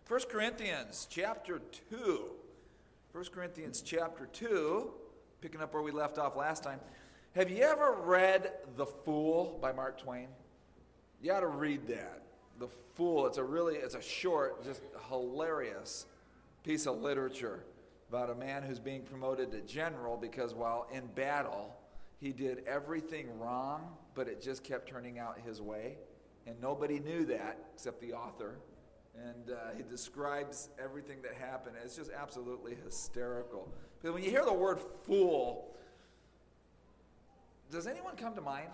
1 Corinthians chapter 2. 1 Corinthians chapter 2, picking up where we left off last time. Have you ever read The Fool by Mark Twain? You ought to read that. The Fool. It's a short, just hilarious piece of literature about a man who's being promoted to general because while in battle, he did everything wrong, but it just kept turning out his way. And nobody knew that except the author. And he describes everything that happened. It's just absolutely hysterical. But when you hear the word fool, does anyone come to mind?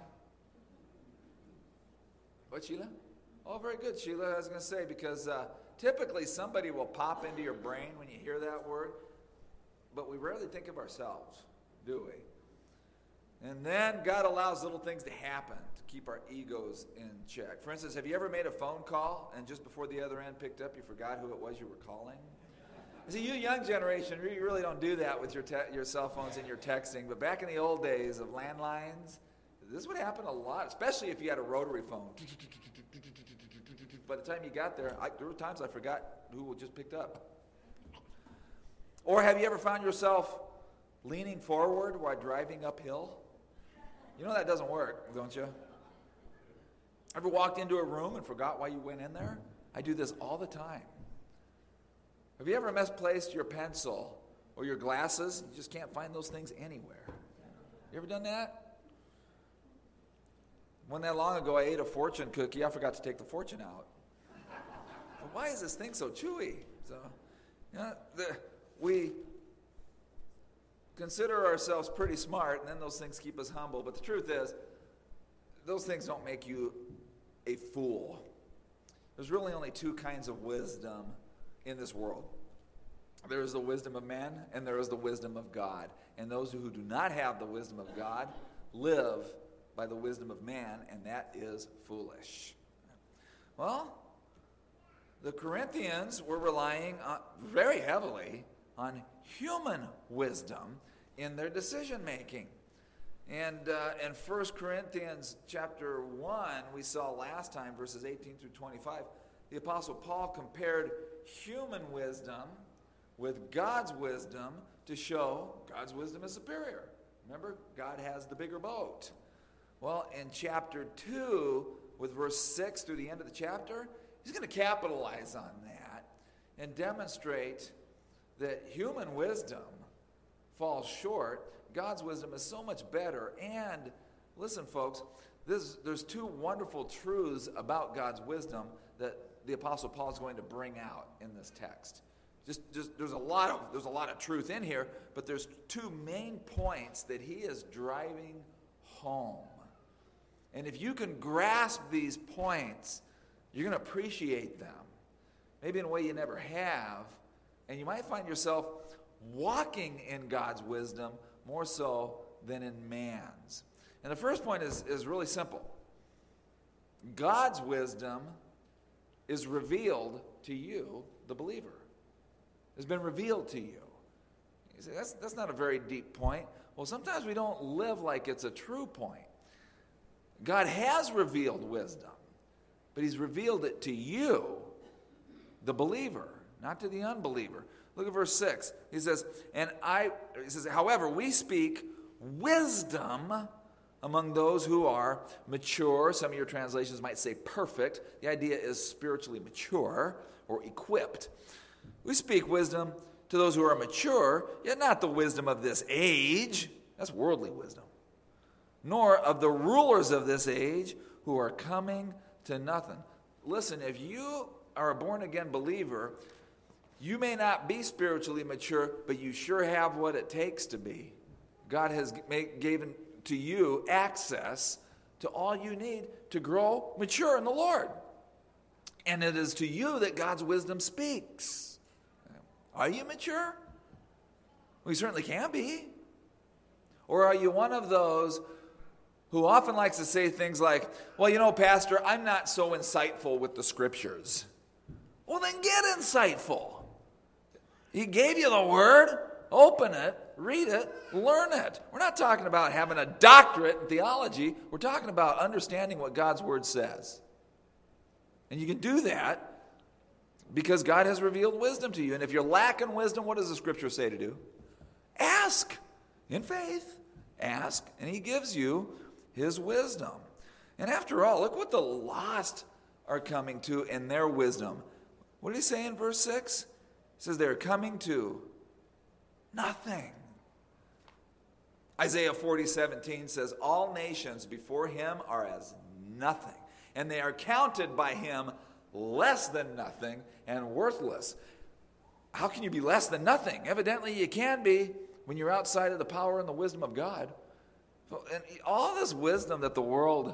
What, Sheila? Oh, very good, Sheila. I was going to say, because typically somebody will pop into your brain when you hear that word, but we rarely think of ourselves, do we? And then God allows little things to happen to keep our egos in check. For instance, have you ever made a phone call and just before the other end picked up, you forgot who it was you were calling? See, you young generation, you really don't do that with your cell phones and your texting. But back in the old days of landlines, this would happen a lot, especially if you had a rotary phone. By the time you got there, there were times I forgot who just picked up. Or have you ever found yourself leaning forward while driving uphill? You know that doesn't work, don't you? Ever walked into a room and forgot why you went in there? I do this all the time. Have you ever misplaced your pencil or your glasses? You just can't find those things anywhere. You ever done that? Wasn't that long ago I ate a fortune cookie. I forgot to take the fortune out. But why is this thing so chewy? So, we consider ourselves pretty smart, and then those things keep us humble. But the truth is, those things don't make you a fool. There's really only two kinds of wisdom in this world. There is the wisdom of men, and there is the wisdom of God. And those who do not have the wisdom of God live by the wisdom of man, and that is foolish. Well, the Corinthians were relying very heavily on human wisdom in their decision making. And in 1 Corinthians chapter 1, we saw last time, verses 18 through 25, the Apostle Paul compared human wisdom with God's wisdom to show God's wisdom is superior. Remember, God has the bigger boat. Well, in chapter 2, with verse 6 through the end of the chapter, he's going to capitalize on that and demonstrate that human wisdom falls short. God's wisdom is so much better. And listen, folks, there's two wonderful truths about God's wisdom that the Apostle Paul is going to bring out in this text. Just there's a lot of truth in here, but there's two main points that he is driving home. And if you can grasp these points, you're going to appreciate them, maybe in a way you never have, and you might find yourself walking in God's wisdom more so than in man's. And the first point is really simple. God's wisdom is revealed to you, the believer. It's been revealed to you. You say, that's not a very deep point. Well, sometimes we don't live like it's a true point. God has revealed wisdom, but he's revealed it to you, the believer, not to the unbeliever. Look at verse 6. He says, however, we speak wisdom among those who are mature. Some of your translations might say perfect. The idea is spiritually mature or equipped. We speak wisdom to those who are mature, yet not the wisdom of this age. That's worldly wisdom. Nor of the rulers of this age who are coming to nothing. Listen, if you are a born-again believer, you may not be spiritually mature, but you sure have what it takes to be. God has given to you access to all you need to grow mature in the Lord. And it is to you that God's wisdom speaks. Are you mature? We certainly can be. Or are you one of those who often likes to say things like, well, Pastor, I'm not so insightful with the scriptures. Well, then get insightful. He gave you the word. Open it, read it, learn it. We're not talking about having a doctorate in theology. We're talking about understanding what God's word says. And you can do that Because God has revealed wisdom to you. And if you're lacking wisdom, what does the Scripture say to do? Ask in faith. Ask, and he gives you his wisdom. And after all, look what the lost are coming to in their wisdom. What did he say in verse 6? He says they're coming to nothing. Isaiah 40:17 says, all nations before him are as nothing, and they are counted by him less than nothing and worthless. How can you be less than nothing? Evidently you can be when you're outside of the power and the wisdom of God. And all this wisdom that the world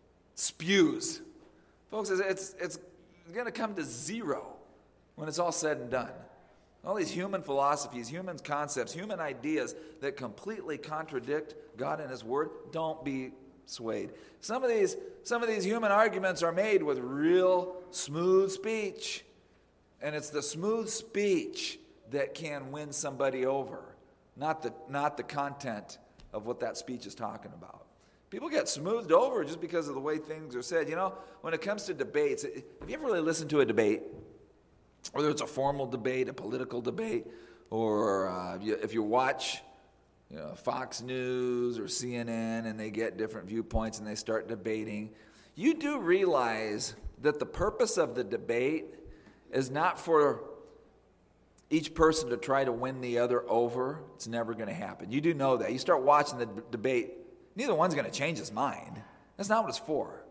spews, folks, it's going to come to zero when it's all said and done. All these human philosophies, human concepts, human ideas that completely contradict God and his word, don't be swayed. Some of these human arguments are made with real smooth speech. And it's the smooth speech that can win somebody over, not the content of what that speech is talking about. People get smoothed over just because of the way things are said. You know, when it comes to debates, have you ever really listened to a debate? Whether it's a formal debate, a political debate, or if you watch Fox News or CNN and they get different viewpoints and they start debating, you do realize that the purpose of the debate is not for each person to try to win the other over. It's never going to happen. You do know that. You start watching the debate, neither one's going to change his mind. That's not what it's for.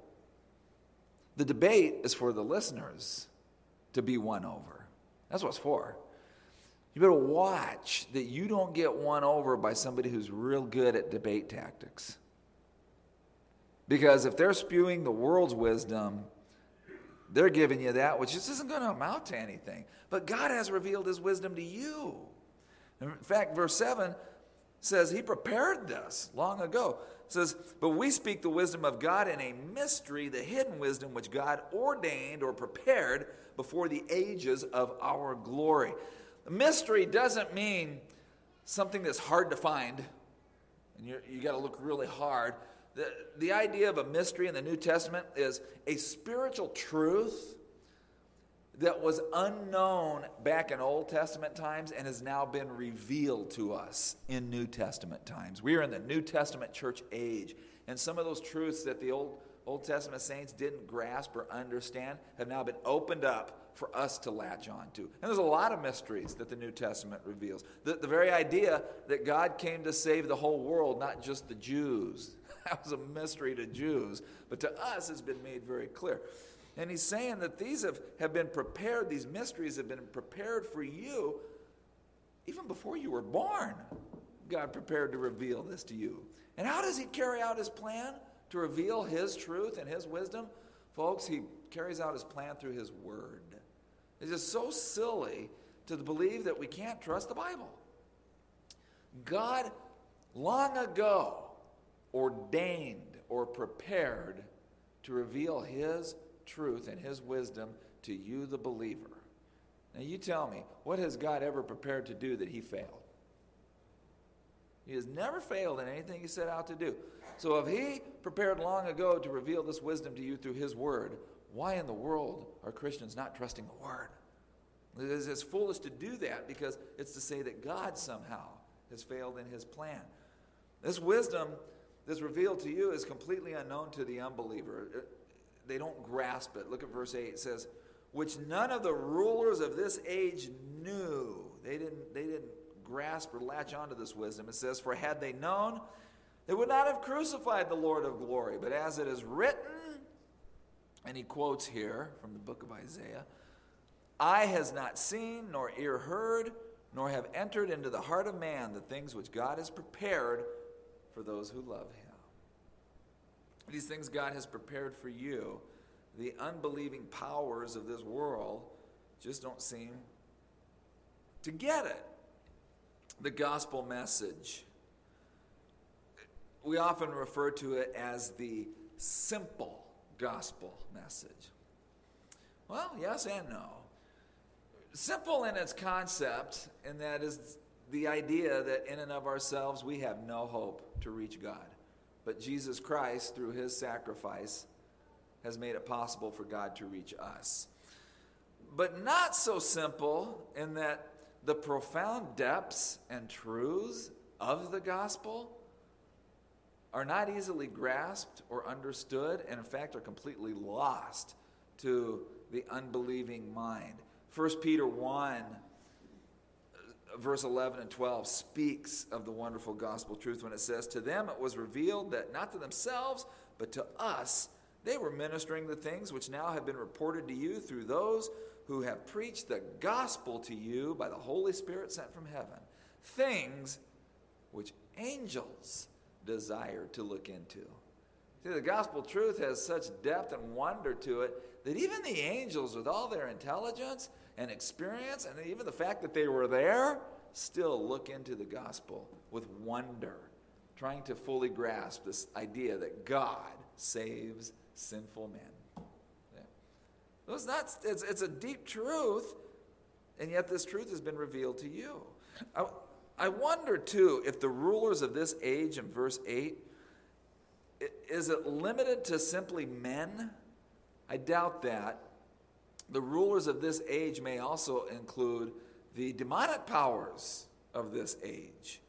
The debate is for the listeners to be won over. That's what it's for. You better watch that you don't get won over by somebody who's real good at debate tactics. Because if they're spewing the world's wisdom, they're giving you that, which just isn't going to amount to anything. But God has revealed his wisdom to you. In fact, verse 7 says he prepared this long ago. It says, but we speak the wisdom of God in a mystery, the hidden wisdom which God ordained or prepared before the ages of our glory. Mystery doesn't mean something that's hard to find, and you got to look really hard. The idea of a mystery in the New Testament is a spiritual truth that was unknown back in Old Testament times and has now been revealed to us in New Testament times. We are in the New Testament church age, and some of those truths that the Old Testament saints didn't grasp or understand have now been opened up for us to latch on to. And there's a lot of mysteries that the New Testament reveals. The very idea that God came to save the whole world, not just the Jews. That was a mystery to Jews, but to us it's been made very clear. And he's saying that these have been prepared, these mysteries have been prepared for you even before you were born. God prepared to reveal this to you. And how does he carry out his plan to reveal his truth and his wisdom? Folks, he carries out his plan through his word. It's just so silly to believe that we can't trust the Bible. God, long ago, ordained or prepared to reveal his truth and his wisdom to you, the believer. Now you tell me, what has God ever prepared to do that he failed? He has never failed in anything he set out to do. So if he prepared long ago to reveal this wisdom to you through his word, why in the world are Christians not trusting the word? It's foolish to do that because it's to say that God somehow has failed in his plan. This wisdom that's revealed to you is completely unknown to the unbeliever. They don't grasp it. Look at verse 8. It says, which none of the rulers of this age knew. They didn't grasp or latch onto this wisdom. It says, for had they known, they would not have crucified the Lord of glory. But as it is written, and he quotes here from the book of Isaiah, eye has not seen, nor ear heard, nor have entered into the heart of man the things which God has prepared for those who love him. These things God has prepared for you. The unbelieving powers of this world just don't seem to get it. The gospel message. We often refer to it as the simple gospel message. Well, yes and no. Simple in its concept, and that is the idea that in and of ourselves we have no hope to reach God. But Jesus Christ, through his sacrifice, has made it possible for God to reach us. but not so simple in that the profound depths and truths of the gospel are not easily grasped or understood, and in fact are completely lost to the unbelieving mind. 1 Peter 1, verse 11 and 12 speaks of the wonderful gospel truth when it says, "To them it was revealed that not to themselves, but to us, they were ministering the things which now have been reported to you through those who have preached the gospel to you by the Holy Spirit sent from heaven, things which angels desire to look into." See, the gospel truth has such depth and wonder to it that even the angels, with all their intelligence and experience, and even the fact that they were there, still look into the gospel with wonder, trying to fully grasp this idea that God saves sinful men. Yeah. It's a deep truth, and yet this truth has been revealed to you. I wonder, too, if the rulers of this age in verse 8, is it limited to simply men? I doubt that. The rulers of this age may also include the demonic powers of this age.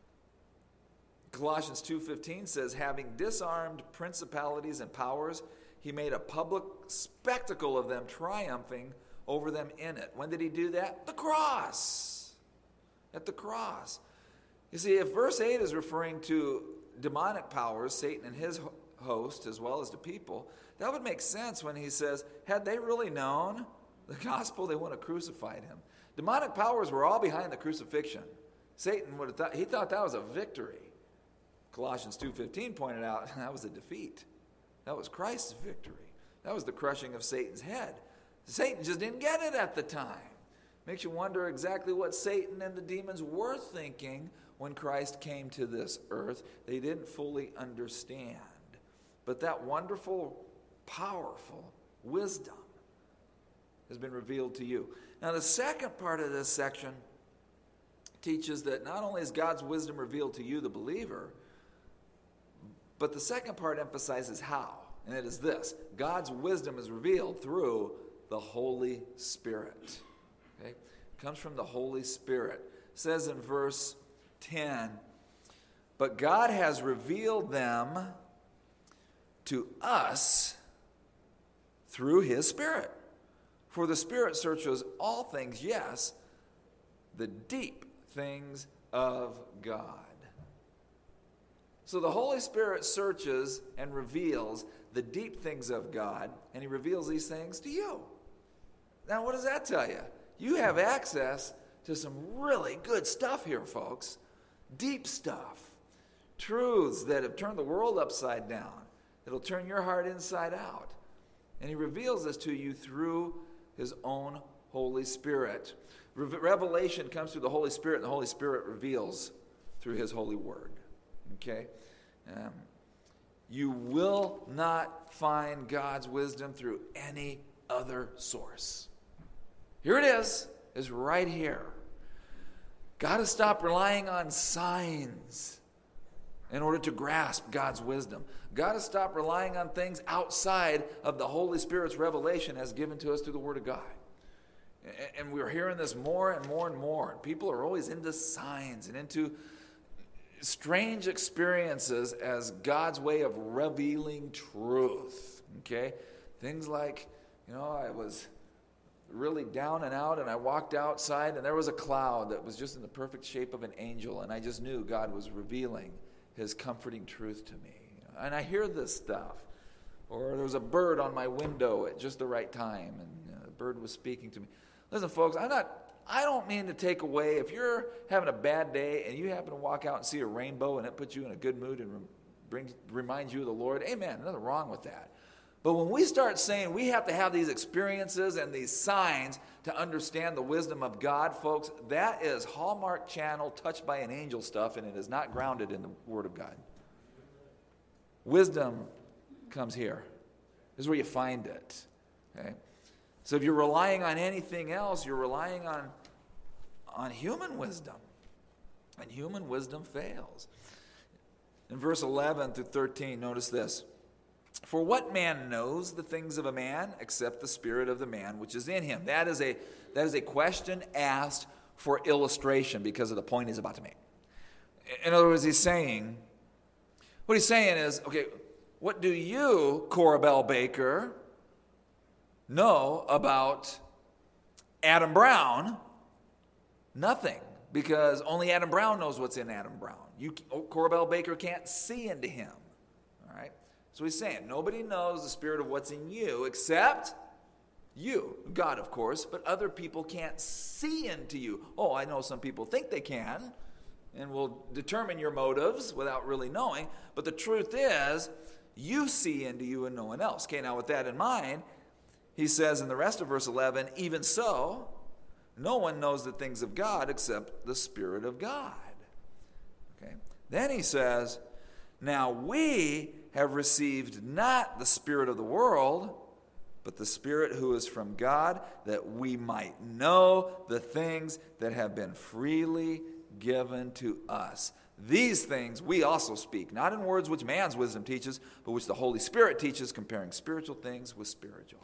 Colossians 2:15 says, "Having disarmed principalities and powers, he made a public spectacle of them, triumphing over them in it." When did he do that? The cross. At the cross. You see, if verse 8 is referring to demonic powers, Satan and his host, as well as the people, that would make sense when he says, had they really known the gospel, they wouldn't have crucified him. Demonic powers were all behind the crucifixion. Satan would have thought that was a victory. Colossians 2:15 pointed out that was a defeat. That was Christ's victory. That was the crushing of Satan's head. Satan just didn't get it at the time. Makes you wonder exactly what Satan and the demons were thinking when Christ came to this earth. They didn't fully understand. But that wonderful, powerful wisdom has been revealed to you. Now, the second part of this section teaches that not only is God's wisdom revealed to you, the believer, but the second part emphasizes how. And it is this: God's wisdom is revealed through the Holy Spirit. Okay? It comes from the Holy Spirit. It says in verse 10, "But God has revealed them to us through his Spirit. For the Spirit searches all things, yes, the deep things of God." So the Holy Spirit searches and reveals the deep things of God, and he reveals these things to you. Now, what does that tell you? You have access to some really good stuff here, folks. Deep stuff. Truths that have turned the world upside down. It'll turn your heart inside out. And he reveals this to you through his own Holy Spirit. Revelation comes through the Holy Spirit, and the Holy Spirit reveals through his holy word. Okay? You will not find God's wisdom through any other source. Here it is. It's right here. Got to stop relying on signs in order to grasp God's wisdom. Got to stop relying on things outside of the Holy Spirit's revelation as given to us through the Word of God. And we're hearing this more and more and more. People are always into signs and into strange experiences as God's way of revealing truth. Okay? Things like, I was really down and out, and I walked outside, and there was a cloud that was just in the perfect shape of an angel, and I just knew God was revealing his comforting truth to me. And I hear this stuff. Or there was a bird on my window at just the right time, and the bird was speaking to me. Listen, folks, I don't mean to take away, if you're having a bad day and you happen to walk out and see a rainbow and it puts you in a good mood and reminds you of the Lord, amen, nothing wrong with that. But when we start saying we have to have these experiences and these signs to understand the wisdom of God, folks, that is Hallmark Channel touched by an angel stuff, and it is not grounded in the Word of God. Wisdom comes here. This is where you find it. Okay? So if you're relying on anything else, you're relying on human wisdom. And human wisdom fails. In verse 11 through 13, notice this. For what man knows the things of a man except the spirit of the man which is in him? That is a question asked for illustration because of the point he's about to make. In other words, what he's saying is, okay, what do you, Cora Bell Baker, know about Adam Brown? Nothing, because only Adam Brown knows what's in Adam Brown. You, Cora Bell Baker, can't see into him. All right? So he's saying, nobody knows the spirit of what's in you except you. God, of course, but other people can't see into you. Oh, I know some people think they can and will determine your motives without really knowing, but the truth is, you see into you and no one else. Okay, now with that in mind, he says in the rest of verse 11, even so, no one knows the things of God except the Spirit of God. Okay. Then he says, now we have received not the spirit of the world, but the Spirit who is from God, that we might know the things that have been freely given to us. These things we also speak, not in words which man's wisdom teaches, but which the Holy Spirit teaches, comparing spiritual things with spiritual.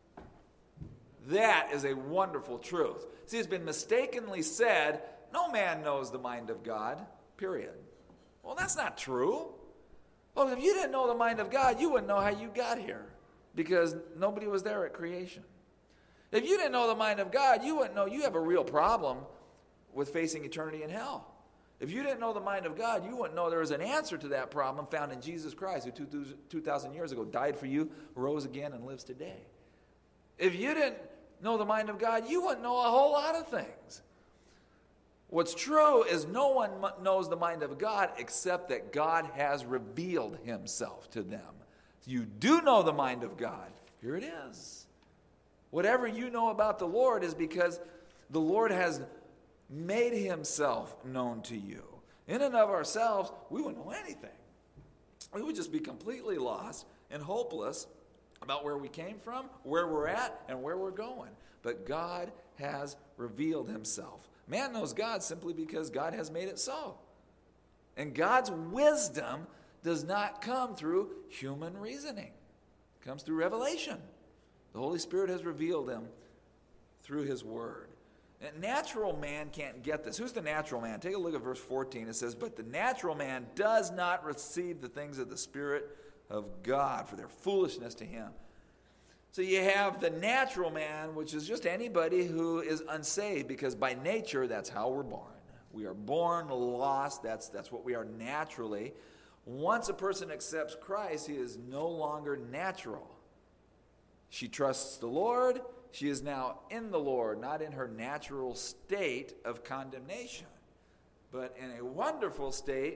That is a wonderful truth. See, it's been mistakenly said, no man knows the mind of God, period. Well, that's not true. Well, if you didn't know the mind of God, you wouldn't know how you got here, because nobody was there at creation. If you didn't know the mind of God, you wouldn't know you have a real problem with facing eternity in hell. If you didn't know the mind of God, you wouldn't know there was an answer to that problem found in Jesus Christ, who 2,000 years ago died for you, rose again, and lives today. If you didn't know the mind of God, you wouldn't know a whole lot of things. What's true is no one knows the mind of God except that God has revealed himself to them. You do know the mind of God. Here it is. Whatever you know about the Lord is because the Lord has made himself known to you. In and of ourselves, we wouldn't know anything. We would just be completely lost and hopeless about where we came from, where we're at, and where we're going. But God has revealed himself. Man knows God simply because God has made it so. And God's wisdom does not come through human reasoning. It comes through revelation. The Holy Spirit has revealed him through his word. And natural man can't get this. Who's the natural man? Take a look at verse 14. It says, but the natural man does not receive the things of the Spirit of God, for their foolishness to him. So you have the natural man, which is just anybody who is unsaved, because by nature, that's how we're born. We are born lost. That's what we are naturally. Once a person accepts Christ, he is no longer natural. She trusts the Lord. She is now in the Lord, not in her natural state of condemnation, but in a wonderful state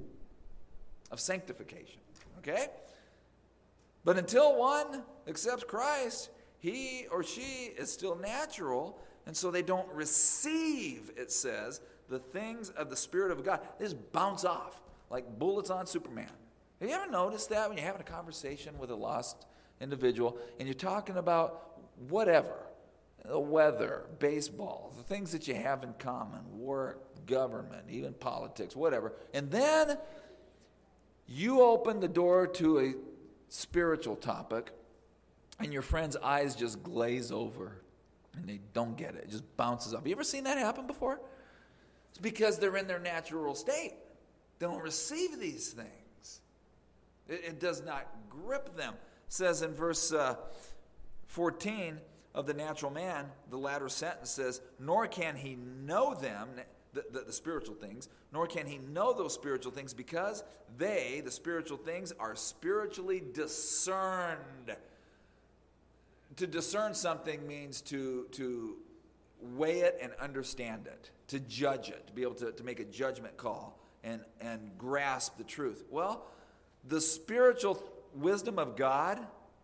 of sanctification. Okay? But until one accepts Christ, he or she is still natural, and so they don't receive, it says, the things of the Spirit of God. They just bounce off like bullets on Superman. Have you ever noticed that when you're having a conversation with a lost individual and you're talking about whatever, the weather, baseball, the things that you have in common, work, government, even politics, whatever, and then you open the door to a spiritual topic and your friend's eyes just glaze over and they don't get it. It just bounces off. You ever seen that happen before? It's because they're in their natural state. They don't receive these things. It does not grip them. It says in verse 14 of the natural man, the latter sentence says, nor can he know them, the spiritual things, nor can he know those spiritual things because they, the spiritual things, are spiritually discerned. To discern something means to weigh it and understand it, to judge it, to be able to make a judgment call and grasp the truth. Well, the spiritual wisdom of God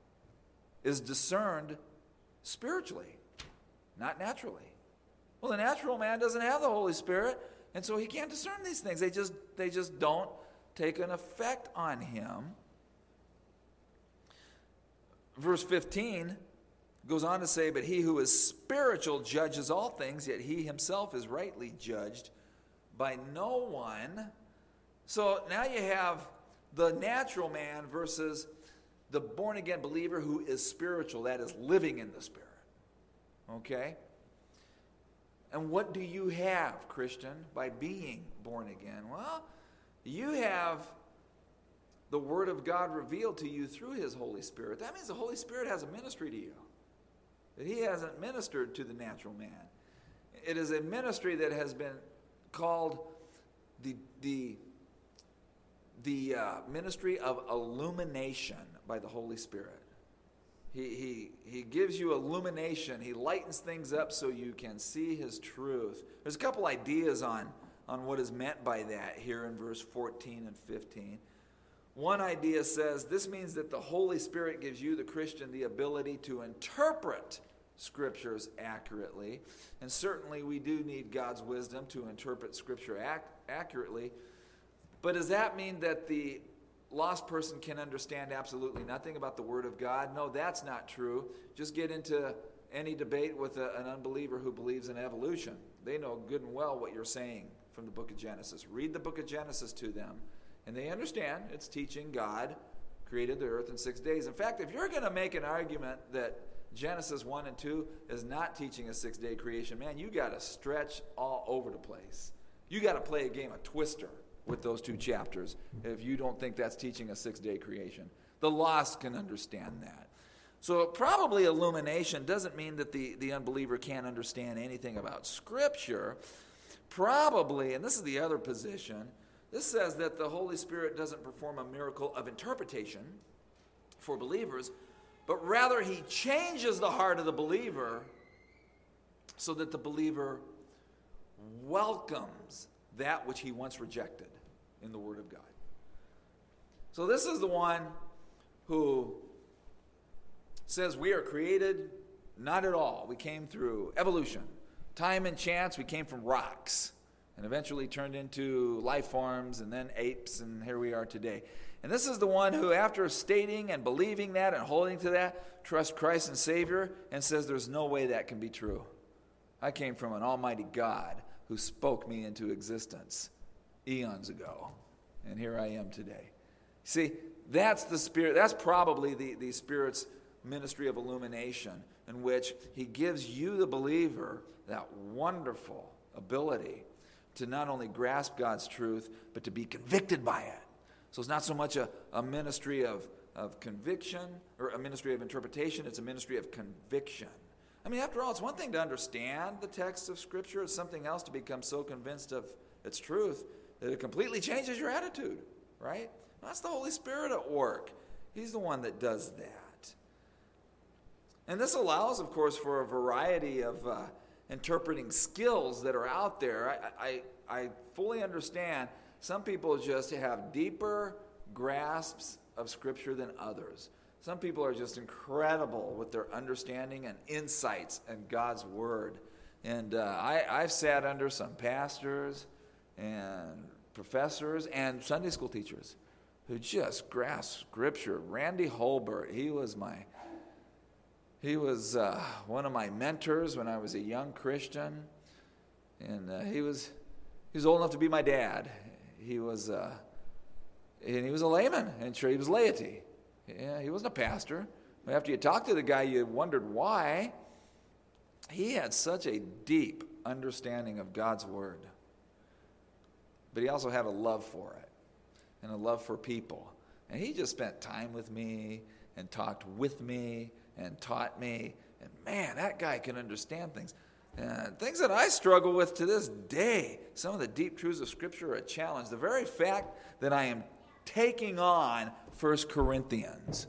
is discerned spiritually, not naturally. Well, the natural man doesn't have the Holy Spirit, and so he can't discern these things. They just don't take an effect on him. Verse 15 goes on to say, but he who is spiritual judges all things, yet he himself is rightly judged by no one. So now you have the natural man versus the born-again believer who is spiritual, that is living in the Spirit. Okay? And what do you have, Christian, by being born again? Well, you have the Word of God revealed to you through His Holy Spirit. That means the Holy Spirit has a ministry to you that He hasn't ministered to the natural man. It is a ministry that has been called the ministry of illumination by the Holy Spirit. He gives you illumination. He lightens things up so you can see His truth. There's a couple ideas on what is meant by that here in verse 14 and 15. One idea says this means that the Holy Spirit gives you, the Christian, the ability to interpret Scriptures accurately. And certainly we do need God's wisdom to interpret Scripture accurately. But does that mean that the lost person can understand absolutely nothing about the Word of God? No, that's not true. Just get into any debate with an unbeliever who believes in evolution. They know good and well what you're saying from the book of Genesis. Read the book of Genesis to them, and they understand it's teaching God created the earth in 6 days. In fact, if you're going to make an argument that Genesis 1 and 2 is not teaching a 6-day creation, man, you got to stretch all over the place. You got to play a game of Twister with those two chapters if you don't think that's teaching a 6-day creation. The lost can understand that. So probably illumination doesn't mean that the unbeliever can't understand anything about Scripture. Probably, and this is the other position, this says that the Holy Spirit doesn't perform a miracle of interpretation for believers, but rather He changes the heart of the believer so that the believer welcomes that which he once rejected in the Word of God. So this is the one who says we are created not at all. We came through evolution. Time and chance, we came from rocks and eventually turned into life forms and then apes, and here we are today. And this is the one who, after stating and believing that and holding to that, trusts Christ and Savior and says there's no way that can be true. I came from an almighty God who spoke me into existence eons ago, and here I am today. See, that's the Spirit. That's probably the Spirit's ministry of illumination, in which He gives you, the believer, that wonderful ability to not only grasp God's truth, but to be convicted by it. So it's not so much a ministry of conviction or a ministry of interpretation. It's a ministry of conviction. I mean, after all, it's one thing to understand the text of Scripture. It's something else to become so convinced of its truth that it completely changes your attitude, right? That's the Holy Spirit at work. He's the one that does that. And this allows, of course, for a variety of interpreting skills that are out there. I fully understand some people just have deeper grasps of Scripture than others. Some people are just incredible with their understanding and insights in God's Word. And I've sat under some pastors and professors and Sunday school teachers who just grasp Scripture. Randy Holbert, he was one of my mentors when I was a young Christian, and he was old enough to be my dad. He was a layman, and sure, he was laity. Yeah, he wasn't a pastor. But after you talked to the guy, you wondered why. He had such a deep understanding of God's Word, but he also had a love for it and a love for people. And he just spent time with me and talked with me and taught me. And man, that guy can understand things. Things that I struggle with to this day. Some of the deep truths of Scripture are a challenge. The very fact that I am taking on 1 Corinthians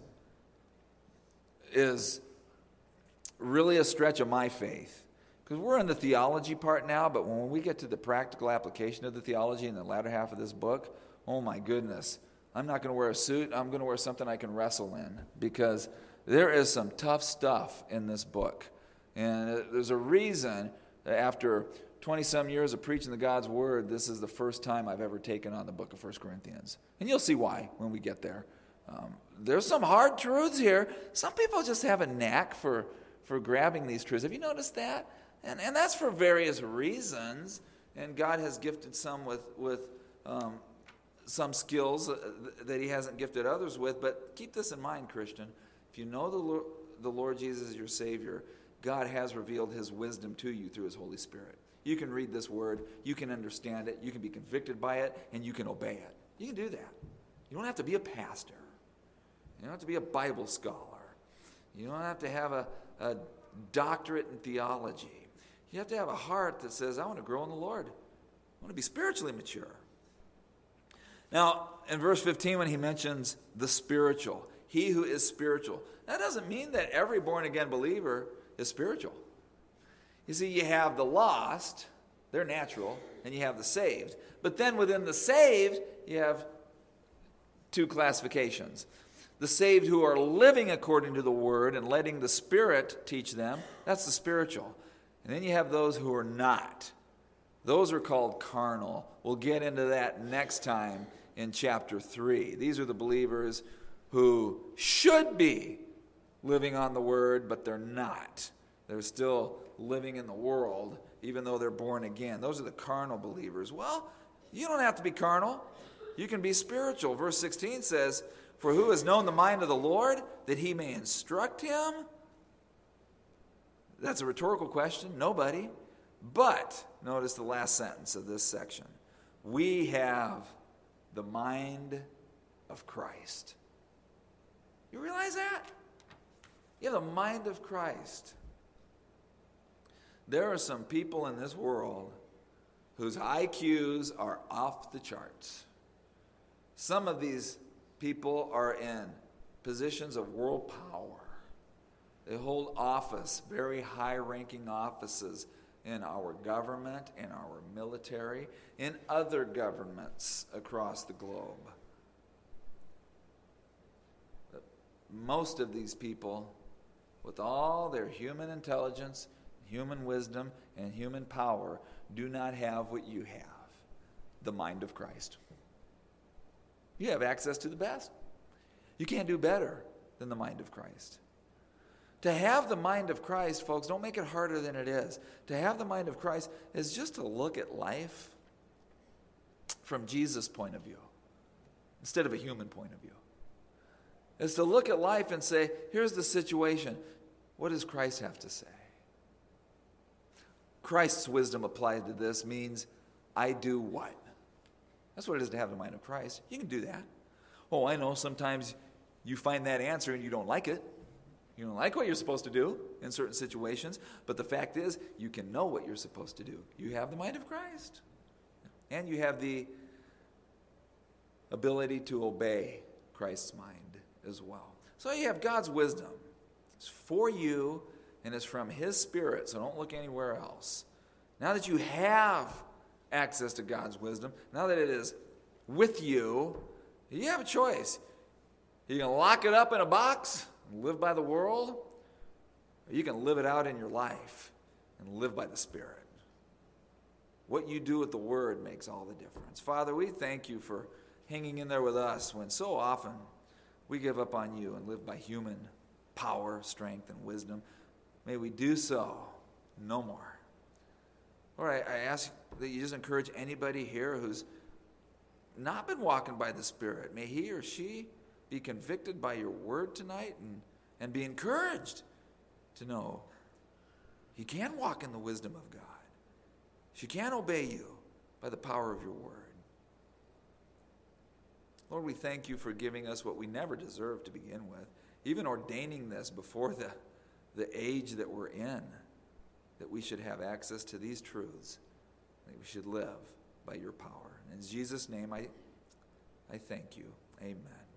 is really a stretch of my faith. Because we're in the theology part now, but when we get to the practical application of the theology in the latter half of this book, oh my goodness, I'm not going to wear a suit. I'm going to wear something I can wrestle in, because there is some tough stuff in this book. And there's a reason that after 20-some years of preaching the God's Word, this is the first time I've ever taken on the book of 1 Corinthians. And you'll see why when we get there. There's some hard truths here. Some people just have a knack for grabbing these truths. Have you noticed that? And that's for various reasons. And God has gifted some with some skills that he hasn't gifted others with. But keep this in mind, Christian. If you know the Lord Jesus is your Savior, God has revealed his wisdom to you through his Holy Spirit. You can read this word, you can understand it, you can be convicted by it, and you can obey it. You can do that. You don't have to be a pastor. You don't have to be a Bible scholar. You don't have to have a doctorate in theology. You have to have a heart that says, I want to grow in the Lord. I want to be spiritually mature. Now, in verse 15, when he mentions the spiritual, he who is spiritual, that doesn't mean that every born-again believer is spiritual. You see, you have the lost, they're natural, and you have the saved. But then within the saved, you have two classifications. The saved who are living according to the Word and letting the Spirit teach them, that's the spiritual. And then you have those who are not. Those are called carnal. We'll get into that next time in chapter 3. These are the believers who should be living on the Word, but they're not. They're still living in the world, even though they're born again. Those are the carnal believers. Well, you don't have to be carnal. You can be spiritual. Verse 16 says, for who has known the mind of the Lord, that he may instruct him? That's a rhetorical question. Nobody. But, notice the last sentence of this section. We have the mind of Christ. You realize that? You have the mind of Christ. There are some people in this world whose IQs are off the charts. Some of these people are in positions of world power. They hold office, very high-ranking offices in our government, in our military, in other governments across the globe. Most of these people, with all their human intelligence, human wisdom, and human power, do not have what you have, the mind of Christ. You have access to the best. You can't do better than the mind of Christ. To have the mind of Christ, folks, don't make it harder than it is. To have the mind of Christ is just to look at life from Jesus' point of view instead of a human point of view. It's to look at life and say, here's the situation. What does Christ have to say? Christ's wisdom applied to this means, I do what? That's what it is to have the mind of Christ. You can do that. Oh, I know sometimes you find that answer and you don't like it. You don't like what you're supposed to do in certain situations, but the fact is, you can know what you're supposed to do. You have the mind of Christ. And you have the ability to obey Christ's mind as well. So you have God's wisdom. It's for you, and it's from his Spirit, so don't look anywhere else. Now that you have access to God's wisdom, now that it is with you, you have a choice. You can lock it up in a box and live by the world, or you can live it out in your life and live by the Spirit. What you do with the Word makes all the difference. Father, we thank you for hanging in there with us when so often we give up on you and live by human power, strength, and wisdom. May we do so no more. Lord, I ask that you just encourage anybody here who's not been walking by the Spirit. May he or she be convicted by your word tonight and be encouraged to know he can walk in the wisdom of God. She can obey you by the power of your word. Lord, we thank you for giving us what we never deserved to begin with, even ordaining this before the age that we're in, that we should have access to these truths, that we should live by your power. In Jesus' name, I thank you. Amen.